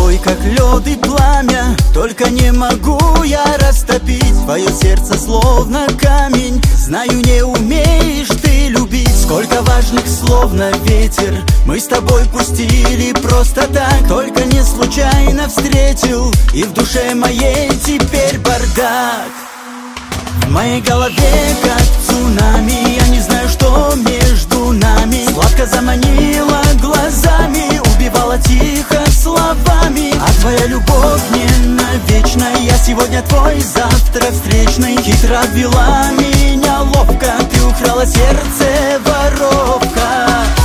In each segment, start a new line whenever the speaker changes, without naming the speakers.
тобой как лед и пламя, только не могу я растопить твое сердце словно камень. Знаю, не умеешь ты любить. Сколько важных слов на ветер мы с тобой пустили просто так, только не случайно встретил, и в душе моей теперь бардак. В моей голове как цунами, я не знаю, что между нами. Сладко заманила глазами, убивала тихо словами. А твоя любовь не навечно, я сегодня твой, завтра встречный. Хитро обвела меня ловко, ты украла сердце, воровка.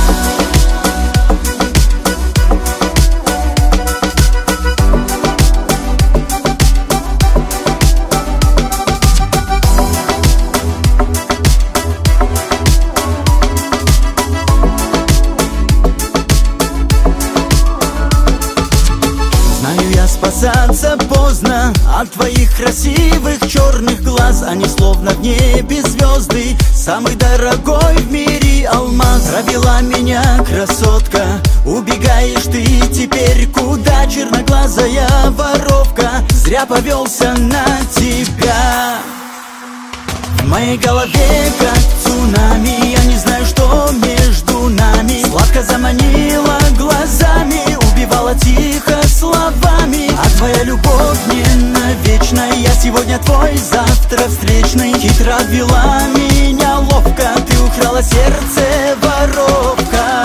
Спасаться поздно от твоих красивых черных глаз. Они словно в небе звезды, самый дорогой в мире алмаз. Провела меня красотка, убегаешь ты теперь куда, черноглазая воровка? Зря повелся на тебя. В моей голове как цунами, я не знаю, что между нами. Сладко заманила глазами, убивала тихо словами. А твоя любовь не навечно, я сегодня твой, завтра встречный. Хитро обвела меня ловко, ты украла сердце, воровка.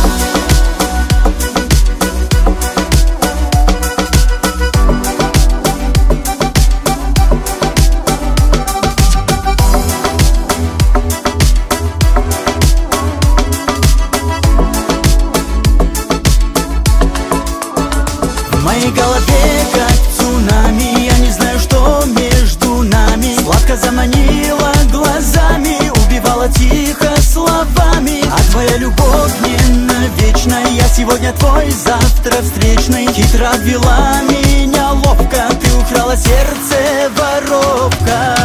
В моей голове как цунами, я не знаю, что между нами. Сладко заманила глазами, убивала тихо словами. А твоя любовь не навечно, я сегодня твой, завтра встречный. Хитро обвела меня ловко, ты украла сердце, воровка.